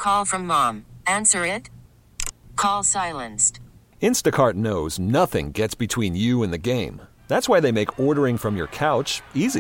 Call from mom. Answer it. Call silenced. Instacart knows nothing gets between you and the game. That's why they make ordering from your couch easy.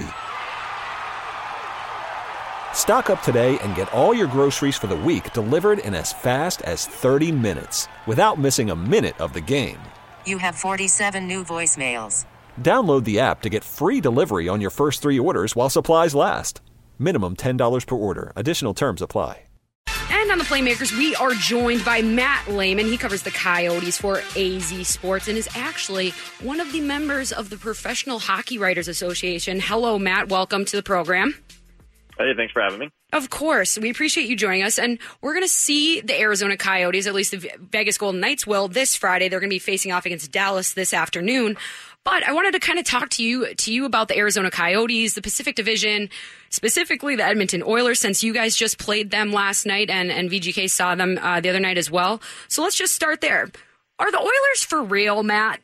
Stock up today and get all your groceries for the week delivered in as fast as 30 minutes without missing a minute of the game. You have 47 new voicemails. Download the app to get free delivery on your first 3 orders while supplies last. Minimum $10 per order. Additional terms apply. And on the Playmakers, we are joined by Matt Lehman. He covers the Coyotes for AZ Sports and is actually one of the members of the Professional Hockey Writers Association. Hello, Matt. Welcome to the program. Hey, thanks for having me. Of course. We appreciate you joining us. And we're going to see the Arizona Coyotes, at least the Vegas Golden Knights will, this Friday. They're going to be facing off against Dallas this afternoon. But I wanted to kind of talk to you about the Arizona Coyotes, the Pacific Division, specifically the Edmonton Oilers, since you guys just played them last night and VGK saw them the other night as well. So let's just start there. Are the Oilers for real, Matt?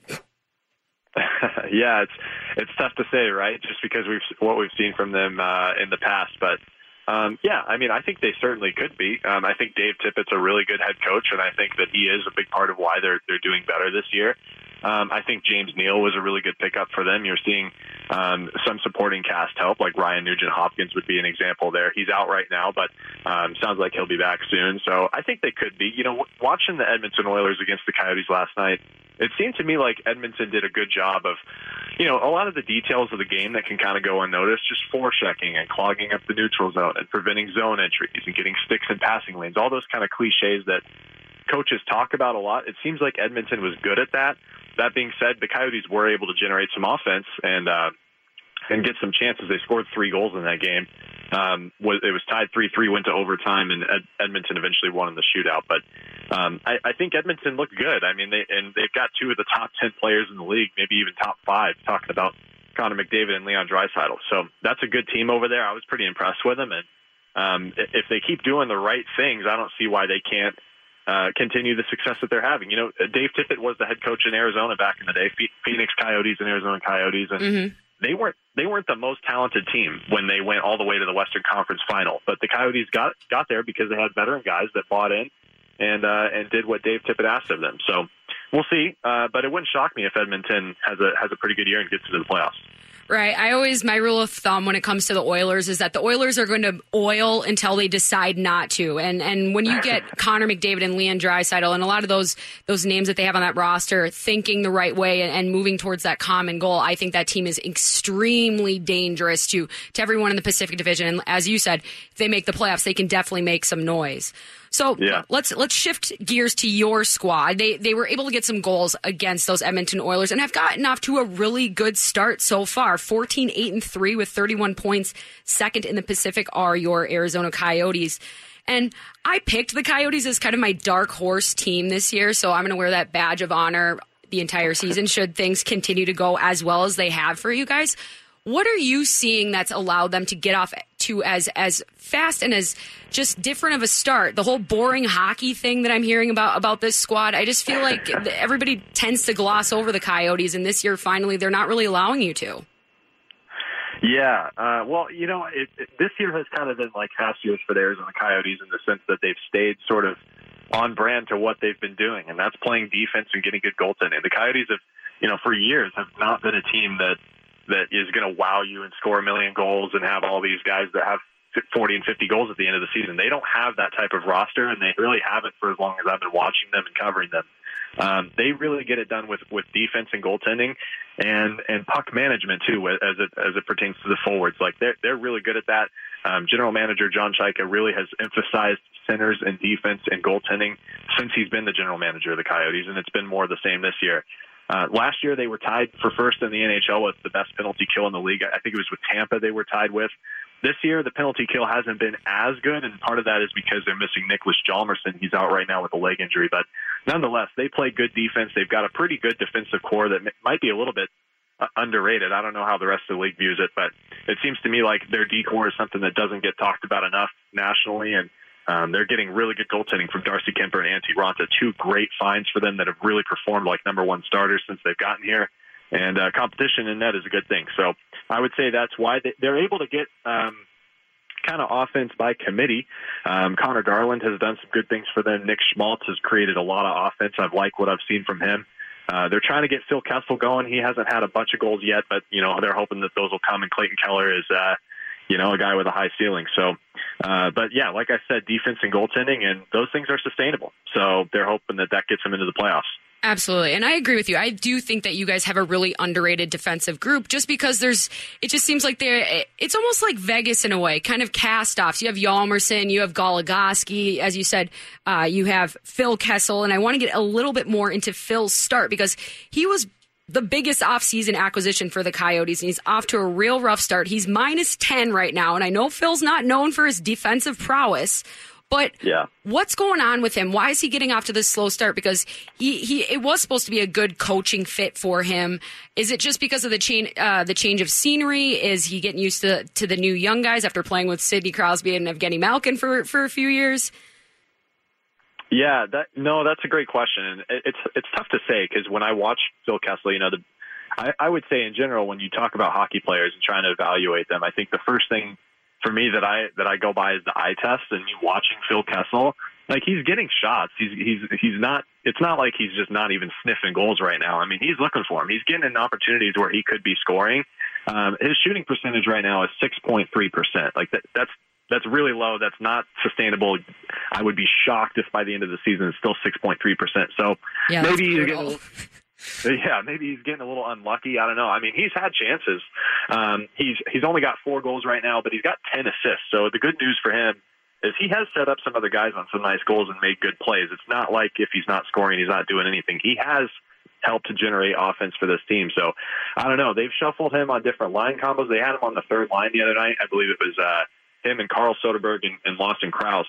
Yeah, it's tough to say, right? Just because what we've seen from them in the past, but yeah, I mean, I think they certainly could be. I think Dave Tippett's a really good head coach, and I think that he is a big part of why they're doing better this year. I think James Neal was a really good pickup for them. You're seeing some supporting cast help, like Ryan Nugent-Hopkins would be an example there. He's out right now, but sounds like he'll be back soon. So I think they could be. You know, watching the Edmonton Oilers against the Coyotes last night, it seemed to me like Edmonton did a good job of, you know, a lot of the details of the game that can kind of go unnoticed, just forechecking and clogging up the neutral zone and preventing zone entries and getting sticks in passing lanes, all those kind of cliches that coaches talk about a lot. It seems like Edmonton was good at that. That being said, the Coyotes were able to generate some offense and get some chances. They scored 3 goals in that game. It was tied 3-3, went to overtime, and Edmonton eventually won in the shootout. But I think Edmonton looked good. I mean, they've got 2 of the top 10 players in the league, maybe even top 5, talking about Connor McDavid and Leon Draisaitl. So that's a good team over there. I was pretty impressed with them. And if they keep doing the right things, I don't see why they can't continue the success that they're having. You know, Dave Tippett was the head coach in Arizona back in the day, Phoenix Coyotes and Arizona Coyotes, and they weren't the most talented team when they went all the way to the Western Conference Final. But the Coyotes got there because they had veteran guys that bought in and did what Dave Tippett asked of them. So we'll see. But it wouldn't shock me if Edmonton has a pretty good year and gets into the playoffs. Right. My rule of thumb when it comes to the Oilers is that the Oilers are going to oil until they decide not to. And when you get Connor McDavid and Leon Draisaitl and a lot of those names that they have on that roster thinking the right way and moving towards that common goal, I think that team is extremely dangerous to everyone in the Pacific Division. And as you said, if they make the playoffs, they can definitely make some noise. So yeah. Let's shift gears to your squad. They were able to get some goals against those Edmonton Oilers and have gotten off to a really good start so far. 14-8-3 with 31 points. Second in the Pacific are your Arizona Coyotes. And I picked the Coyotes as kind of my dark horse team this year, so I'm going to wear that badge of honor the entire season should things continue to go as well as they have for you guys. What are you seeing that's allowed them to get off to as fast and as just different of a start? The whole boring hockey thing that I'm hearing about this squad, I just feel like everybody tends to gloss over the Coyotes, and this year, finally, they're not really allowing you to. Yeah. Well, you know, this year has kind of been like past years for the Arizona Coyotes in the sense that they've stayed sort of on brand to what they've been doing, and that's playing defense and getting good goaltending. The Coyotes have, you know, for years have not been a team that is going to wow you and score 1 million goals and have all these guys that have 40 and 50 goals at the end of the season. They don't have that type of roster, and they really haven't for as long as I've been watching them and covering them. They really get it done with defense and goaltending and puck management too, as it pertains to the forwards. Like they're really good at that. General Manager John Chaika really has emphasized centers and defense and goaltending since he's been the general manager of the Coyotes, and it's been more of the same this year. Last year, they were tied for first in the NHL with the best penalty kill in the league. I think it was with Tampa they were tied with. This year, the penalty kill hasn't been as good, and part of that is because they're missing Nicholas Hjalmarsson. He's out right now with a leg injury. But nonetheless, they play good defense. They've got a pretty good defensive core that might be a little bit underrated. I don't know how the rest of the league views it, but it seems to me like their D-core is something that doesn't get talked about enough nationally, and they're getting really good goaltending from Darcy Kemper and Antti Raanta, 2 great finds for them that have really performed like number 1 starters since they've gotten here. And competition in net is a good thing. So I would say that's why they're able to get kind of offense by committee. Connor Garland has done some good things for them. Nick Schmaltz has created a lot of offense. I've liked what I've seen from him. They're trying to get Phil Kessel going. He hasn't had a bunch of goals yet, but, they're hoping that those will come, and Clayton Keller is, a guy with a high ceiling. So, but yeah, like I said, defense and goaltending, and those things are sustainable. So they're hoping that gets them into the playoffs. Absolutely. And I agree with you. I do think that you guys have a really underrated defensive group just because it just seems like it's almost like Vegas in a way, kind of cast-offs. You have Hjalmarsson, you have Goligoski, as you said, you have Phil Kessel, and I want to get a little bit more into Phil's start because he was the biggest offseason acquisition for the Coyotes, and he's off to a real rough start. He's -10 right now, and I know Phil's not known for his defensive prowess, but what's going on with him? Why is he getting off to this slow start? Because it was supposed to be a good coaching fit for him. Is it just because of the change of scenery? Is he getting used to the new young guys after playing with Sidney Crosby and Evgeny Malkin for a few years? Yeah, that's a great question. And it's tough to say because when I watch Phil Kessel, I would say in general when you talk about hockey players and trying to evaluate them, I think the first thing for me that I go by is the eye test. And me watching Phil Kessel, like he's getting shots. He's not. It's not like he's just not even sniffing goals right now. I mean, he's looking for them. He's getting in opportunities where he could be scoring. His shooting percentage right now is 6.3%. Like that's really low. That's not sustainable. I would be shocked if by the end of the season it's still 6.3%. So maybe he's getting. Maybe he's getting a little unlucky. I don't know. I mean, he's had chances. He's only got 4 goals right now, but he's got 10 assists. So the good news for him is he has set up some other guys on some nice goals and made good plays. It's not like if he's not scoring, he's not doing anything. He has helped to generate offense for this team. So I don't know. They've shuffled him on different line combos. They had him on the third line the other night. I believe it was him and Carl Soderberg and Lawson Krause.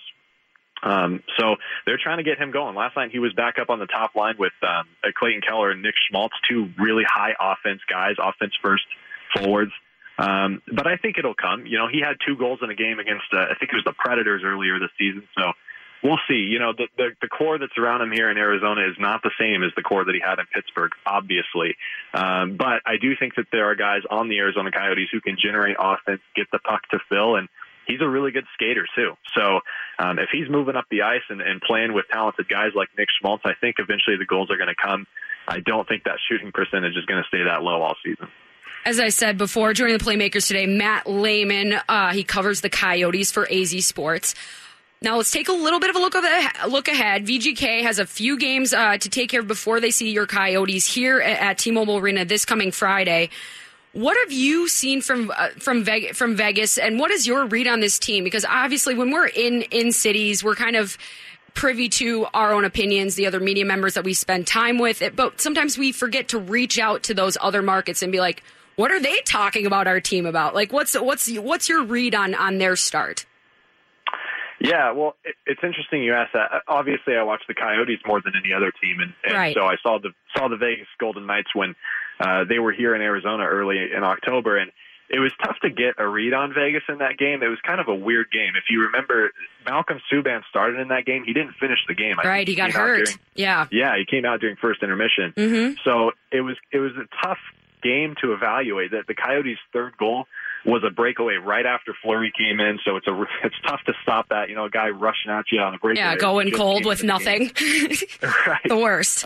So they're trying to get him going. Last night he was back up on the top line with Clayton Keller and Nick Schmaltz, 2 really high offense guys, offense first forwards. But I think it'll come. He had 2 goals in a game against I think it was the Predators earlier this season. So we'll see. The core that's around him here in Arizona is not the same as the core that he had in Pittsburgh, obviously. But I do think that there are guys on the Arizona Coyotes who can generate offense, get the puck to Phil, and he's a really good skater, too. So if he's moving up the ice and playing with talented guys like Nick Schmaltz, I think eventually the goals are going to come. I don't think that shooting percentage is going to stay that low all season. As I said before, joining the Playmakers today, Matt Lehman. He covers the Coyotes for AZ Sports. Now let's take a little bit of a look ahead. VGK has a few games to take care of before they see your Coyotes here at T-Mobile Arena this coming Friday. What have you seen from Vegas, and what is your read on this team? Because obviously when we're in cities, we're kind of privy to our own opinions, the other media members that we spend time with, but sometimes we forget to reach out to those other markets and be like, what are they talking about our team about? Like, what's your read on their start? Yeah, well, it's interesting you asked that. Obviously, I watch the Coyotes more than any other team, and right. So I saw the Vegas Golden Knights when they were here in Arizona early in October, and it was tough to get a read on Vegas in that game. It was kind of a weird game. If you remember, Malcolm Subban started in that game. He didn't finish the game. Right, he got hurt. Yeah, he came out during first intermission. Mm-hmm. So it was a tough game to evaluate. That the Coyotes' third goal was a breakaway right after Fleury came in, so it's tough to stop that. A guy rushing at you on a breakaway. Yeah, going cold with nothing. Right. The worst.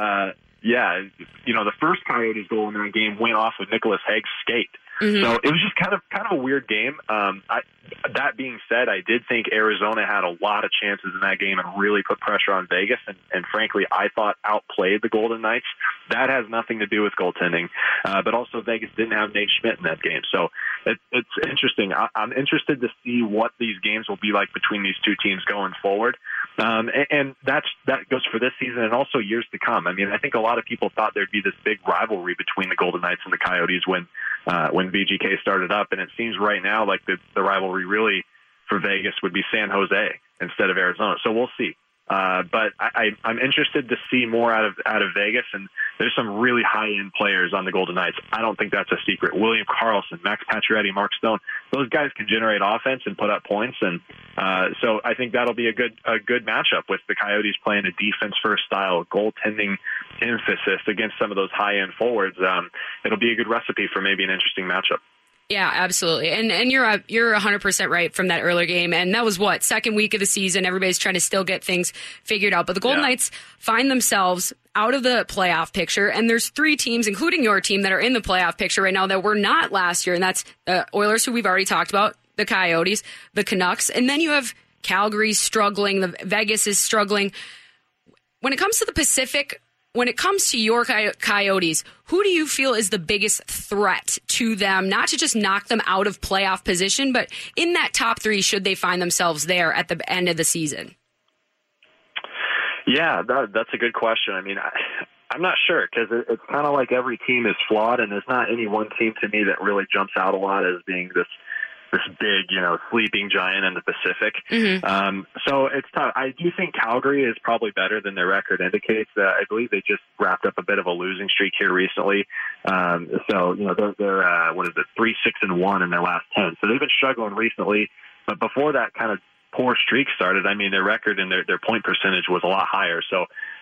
The first Coyotes goal in that game went off of Nicholas Haig's skate. Mm-hmm. So it was just kind of a weird game. That being said, I did think Arizona had a lot of chances in that game and really put pressure on Vegas. And frankly, I thought outplayed the Golden Knights. That has nothing to do with goaltending. But also Vegas didn't have Nate Schmidt in that game. So it's interesting. I'm interested to see what these games will be like between these two teams going forward. And that goes for this season and also years to come. I mean, I think a lot of people thought there'd be this big rivalry between the Golden Knights and the Coyotes when VGK started up, and it seems right now like the rivalry really for Vegas would be San Jose instead of Arizona. So we'll see. But I'm interested to see more out of Vegas, and there's some really high-end players on the Golden Knights. I don't think that's a secret. William Karlsson, Max Pacioretty, Mark Stone, those guys can generate offense and put up points, and so I think that'll be a good matchup with the Coyotes playing a defense-first style, goaltending emphasis against some of those high-end forwards. It'll be a good recipe for maybe an interesting matchup. Yeah, absolutely. And you're 100% right from that earlier game. And that was second week of the season. Everybody's trying to still get things figured out. But the Golden Knights find themselves out of the playoff picture. And there's 3 teams, including your team, that are in the playoff picture right now that were not last year. And that's the Oilers, who we've already talked about, the Coyotes, the Canucks. And then you have Calgary struggling. The Vegas is struggling. When it comes to the Pacific, when it comes to your Coyotes, who do you feel is the biggest threat to them, not to just knock them out of playoff position, but in that top 3, should they find themselves there at the end of the season? Yeah, that's a good question. I mean, I'm not sure, because it's kind of like every team is flawed, and there's not any one team to me that really jumps out a lot as being this big, sleeping giant in the Pacific. Mm-hmm. So it's tough. I do think Calgary is probably better than their record indicates. I believe they just wrapped up a bit of a losing streak here recently. So they're 3-6-1 in their last 10. So they've been struggling recently. But before that kind of poor streak started, I mean, their record and their point percentage was a lot higher. So,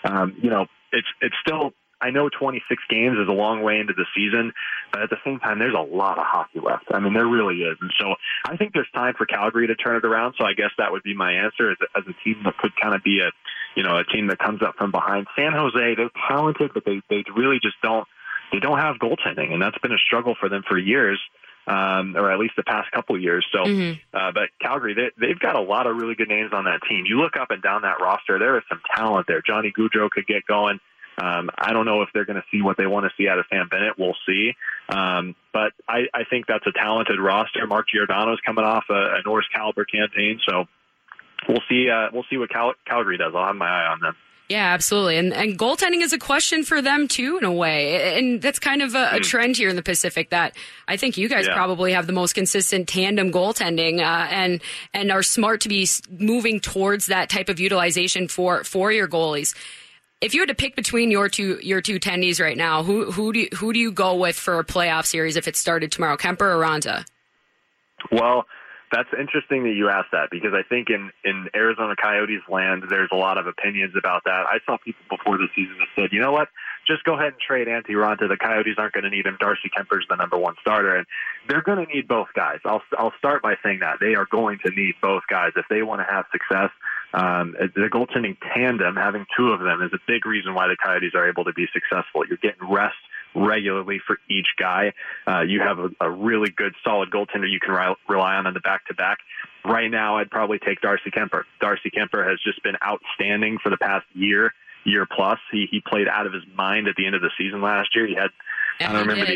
it's still, I know 26 games is a long way into the season, but at the same time, there's a lot of hockey left. I mean, there really is. And so I think there's time for Calgary to turn it around. So I guess that would be my answer as a team that could kind of be a team that comes up from behind. San Jose, they're talented, but they really just don't have goaltending. And that's been a struggle for them for years, or at least the past couple of years. So, but Calgary, they've got a lot of really good names on that team. You look up and down that roster, there is some talent there. Johnny Gaudreau could get going. I don't know if they're going to see what they want to see out of Sam Bennett. We'll see. But I think that's a talented roster. Mark Giordano's coming off a Norris caliber campaign. So we'll see what Calgary does. I'll have my eye on them. Yeah, absolutely. And goaltending is a question for them too, in a way. And that's kind of a trend here in the Pacific that I think you guys probably have the most consistent tandem goaltending, and are smart to be moving towards that type of utilization for your goalies. If you had to pick between your two tendies right now, who do you go with for a playoff series if it started tomorrow, Kemper or Raanta? Well, that's interesting that you asked that, because I think in Arizona Coyotes land, there's a lot of opinions about that. I saw people before the season that said, you know what, just go ahead and trade Antti Raanta. The Coyotes aren't going to need him. Darcy Kemper's the number 1 starter, and they're going to need both guys. I'll start by saying that. They are going to need both guys if they want to have success. The goaltending tandem, having 2 of them, is a big reason why the Coyotes are able to be successful. You're getting rest regularly for each guy. You have a really good, solid goaltender you can rely on the back-to-back. Right now, I'd probably take Darcy Kemper. Darcy Kemper has just been outstanding for the past year plus. He played out of his mind at the end of the season last year. He had, I don't remember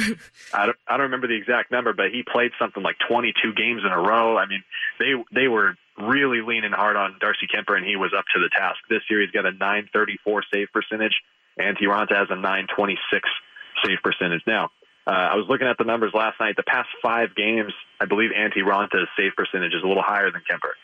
the exact number, but he played something like 22 games in a row. I mean, they were really leaning hard on Darcy Kemper, and he was up to the task. This year, he's got a .934 save percentage. Antti Raanta has a .926 save percentage. Now, I was looking at the numbers last night. The past 5 games, I believe Antti Ranta's save percentage is a little higher than Kemper.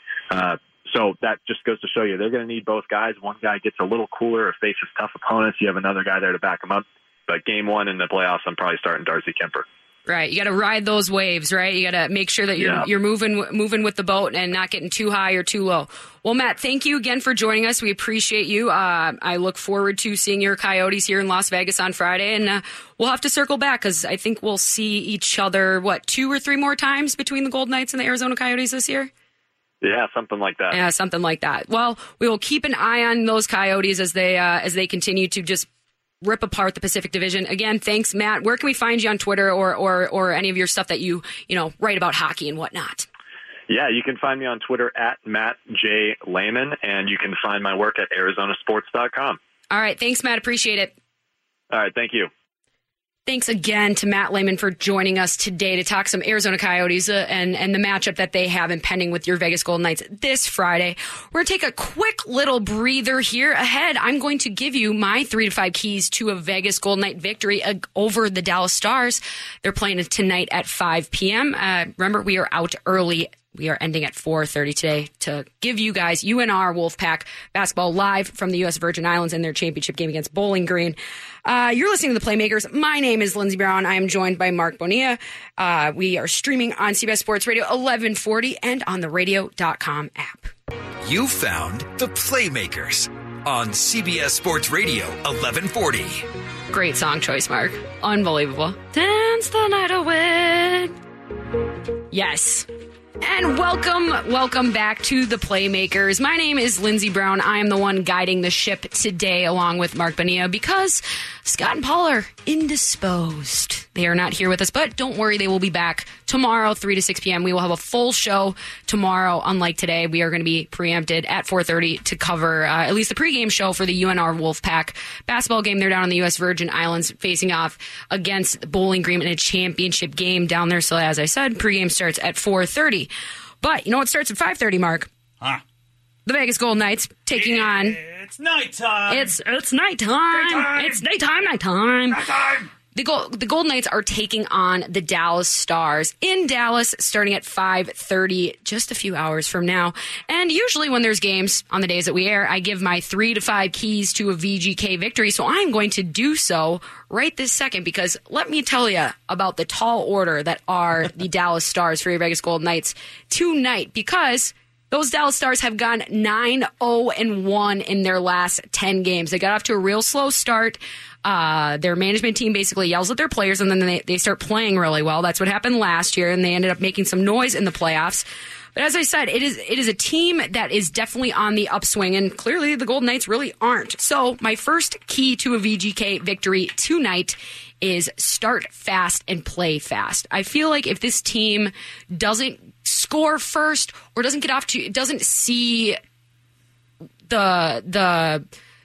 So that just goes to show you they're going to need both guys. One guy gets a little cooler or faces tough opponents. You have another guy there to back him up. But game 1 in the playoffs, I'm probably starting Darcy Kemper. Right. You got to ride those waves, right? You got to make sure that you're moving with the boat and not getting too high or too low. Well, Matt, thank you again for joining us. We appreciate you. I look forward to seeing your Coyotes here in Las Vegas on Friday, and we'll have to circle back because I think we'll see each other, 2 or 3 more times between the Golden Knights and the Arizona Coyotes this year? Yeah, something like that. Yeah, something like that. Well, we will keep an eye on those Coyotes as they continue to just rip apart the Pacific Division. Again, thanks, Matt. Where can we find you on Twitter or any of your stuff that you write about hockey and whatnot? Yeah, you can find me on Twitter at Matt J. Lehman, and you can find my work at ArizonaSports.com. All right, thanks, Matt. Appreciate it. All right, thank you. Thanks again to Matt Lehman for joining us today to talk some Arizona Coyotes and the matchup that they have impending with your Vegas Golden Knights this Friday. We're going to take a quick little breather here. Ahead, I'm going to give you my 3 to 5 keys to a Vegas Golden Knight victory over the Dallas Stars. They're playing tonight at 5 p.m. Remember, we are out early. We are ending at 4:30 today to give you guys UNR Wolfpack basketball live from the U.S. Virgin Islands in their championship game against Bowling Green. You're listening to The Playmakers. My name is Lindsey Brown. I am joined by Mark Bonilla. We are streaming on CBS Sports Radio 1140 and on the radio.com app. You found The Playmakers on CBS Sports Radio 1140. Great song choice, Mark. Unbelievable. Dance the night away. Yes. And welcome back to the Playmakers. My name is Lindsey Brown. I am the one guiding the ship today along with Mark Bonilla because Scott and Paul are indisposed. They are not here with us, but don't worry, they will be back tomorrow, 3 to 6 p.m. We will have a full show tomorrow. Unlike today, we are going to be preempted at 4:30 to cover at least the pregame show for the UNR Wolfpack basketball game. They're down on the U.S. Virgin Islands facing off against Bowling Green in a championship game down there. So as I said, pregame starts at 4:30. But you know what starts at 5:30, Mark? Huh? The Vegas Golden Knights taking on... It's nighttime. It's nighttime. It's nighttime. Nighttime. The Golden Knights are taking on the Dallas Stars in Dallas starting at 5:30, just a few hours from now. And usually when there's games on the days that we air, I give my 3 to 5 keys to a VGK victory. So I'm going to do so right this second because let me tell you about the tall order that are the Dallas Stars for your Vegas Golden Knights tonight, because those Dallas Stars have gone 9-0-1 in their last 10 games. They got off to a real slow start. Their management team basically yells at their players, and then they start playing really well. That's what happened last year, and they ended up making some noise in the playoffs. But as I said, it is a team that is definitely on the upswing, and clearly the Golden Knights really aren't. So my first key to a VGK victory tonight is start fast and play fast. I feel like if this team doesn't score first or doesn't see the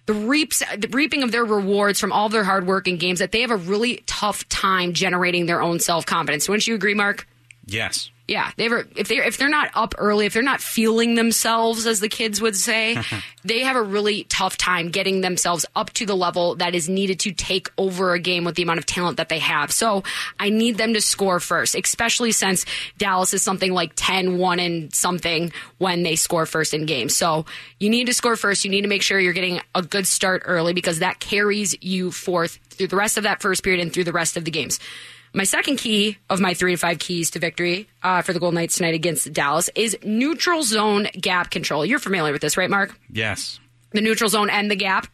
reaping of their rewards from all of their hard work in games, that they have a really tough time generating their own self-confidence. Wouldn't you agree, Mark? Yes. Yeah, if they're not up early, if they're not feeling themselves, as the kids would say, they have a really tough time getting themselves up to the level that is needed to take over a game with the amount of talent that they have. So I need them to score first, especially since Dallas is something like 10-1 and something when they score first in games. So you need to score first. You need to make sure you're getting a good start early because that carries you forth through the rest of that first period and through the rest of the games. My second key of my 3 to 5 keys to victory for the Golden Knights tonight against Dallas is neutral zone gap control. You're familiar with this, right, Mark? Yes. The neutral zone and the gap.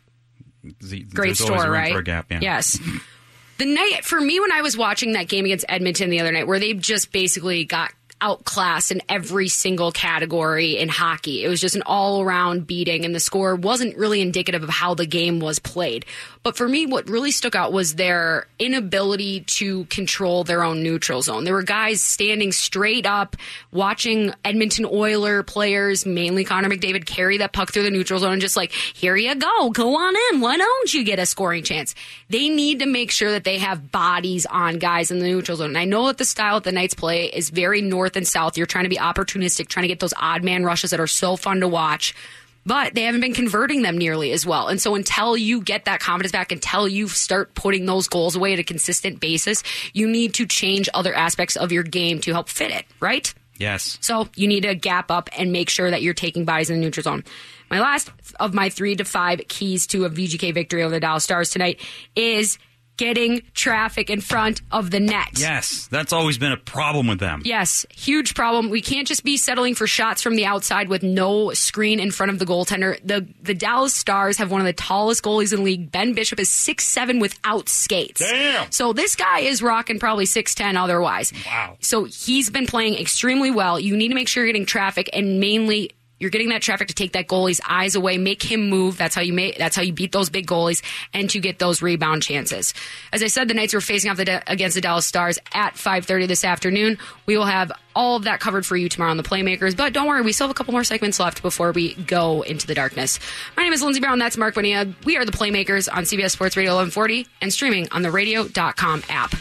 Great store, right? For a gap, yeah. Yes. The night for me when I was watching that game against Edmonton the other night, where they just basically got outclassed in every single category in hockey. It was just an all-around beating, and the score wasn't really indicative of how the game was played. But for me, what really stuck out was their inability to control their own neutral zone. There were guys standing straight up, watching Edmonton Oilers players, mainly Connor McDavid, carry that puck through the neutral zone and just like, here you go on in. Why don't you get a scoring chance? They need to make sure that they have bodies on guys in the neutral zone. And I know that the style that the Knights play is very north and south. You're trying to be opportunistic, trying to get those odd man rushes that are so fun to watch. But they haven't been converting them nearly as well. And so until you get that confidence back, until you start putting those goals away at a consistent basis, you need to change other aspects of your game to help fit it, right? Yes. So you need to gap up and make sure that you're taking bodies in the neutral zone. My last of my 3 to 5 keys to a VGK victory over the Dallas Stars tonight is getting traffic in front of the net. Yes, that's always been a problem with them. Yes, huge problem. We can't just be settling for shots from the outside with no screen in front of the goaltender. The Dallas Stars have one of the tallest goalies in the league. Ben Bishop is 6'7" without skates. Damn! So this guy is rocking probably 6'10" otherwise. Wow. So he's been playing extremely well. You need to make sure you're getting traffic, and mainly you're getting that traffic to take that goalie's eyes away, make him move. That's how you beat those big goalies and to get those rebound chances. As I said, the Knights were facing off against the Dallas Stars at 5:30 this afternoon. We will have all of that covered for you tomorrow on the Playmakers, but don't worry, we still have a couple more segments left before we go into the darkness. My name is Lindsey Brown. That's Mark Bonilla. We are the Playmakers on CBS Sports Radio 1140 and streaming on the radio.com app.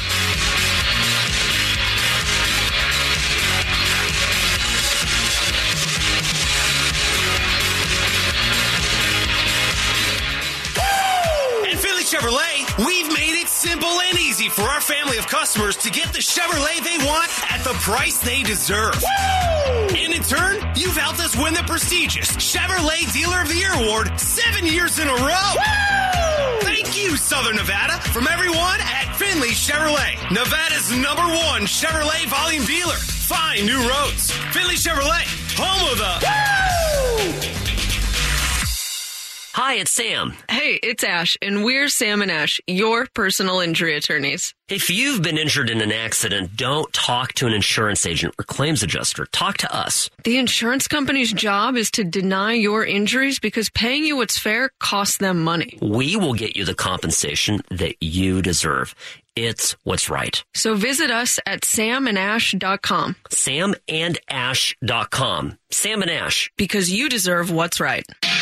Chevrolet, we've made it simple and easy for our family of customers to get the Chevrolet they want at the price they deserve. Woo! And in turn, you've helped us win the prestigious Chevrolet Dealer of the Year award 7 years in a row. Woo! Thank you, Southern Nevada, from everyone at Finley Chevrolet, Nevada's #1 Chevrolet volume dealer. Find new roads. Finley Chevrolet, home of the... Woo! Hi, it's Sam. Hey, it's Ash, and we're Sam and Ash, your personal injury attorneys. If you've been injured in an accident, don't talk to an insurance agent or claims adjuster. Talk to us. The insurance company's job is to deny your injuries because paying you what's fair costs them money. We will get you the compensation that you deserve. It's what's right. So visit us at samandash.com. Samandash.com. Sam and Ash. Because you deserve what's right.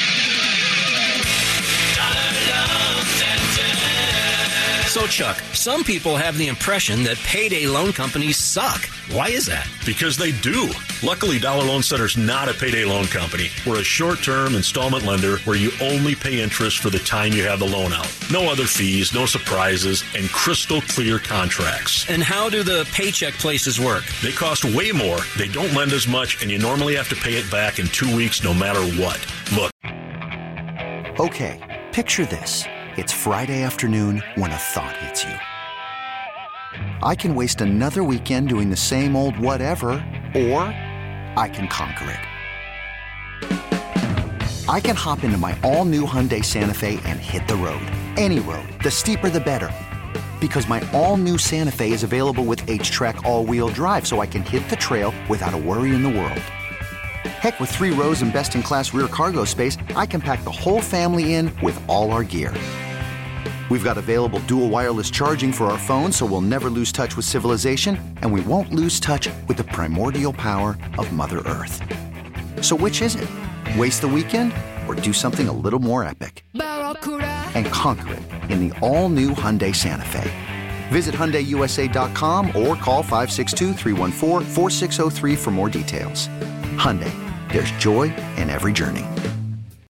So, Chuck, some people have the impression that payday loan companies suck. Why is that? Because they do. Luckily, Dollar Loan Center's not a payday loan company. We're a short-term installment lender where you only pay interest for the time you have the loan out. No other fees, no surprises, and crystal clear contracts. And how do the paycheck places work? They cost way more, they don't lend as much, and you normally have to pay it back in 2 weeks no matter what. Look. Okay, picture this. It's Friday afternoon when a thought hits you. I can waste another weekend doing the same old whatever, or I can conquer it. I can hop into my all-new Hyundai Santa Fe and hit the road. Any road. The steeper, the better. Because my all-new Santa Fe is available with H-Track all-wheel drive, so I can hit the trail without a worry in the world. Heck, with 3 rows and best-in-class rear cargo space, I can pack the whole family in with all our gear. We've got available dual wireless charging for our phones, so we'll never lose touch with civilization, and we won't lose touch with the primordial power of Mother Earth. So which is it? Waste the weekend or do something a little more epic? And conquer it in the all-new Hyundai Santa Fe. Visit HyundaiUSA.com or call 562-314-4603 for more details. Hyundai, there's joy in every journey.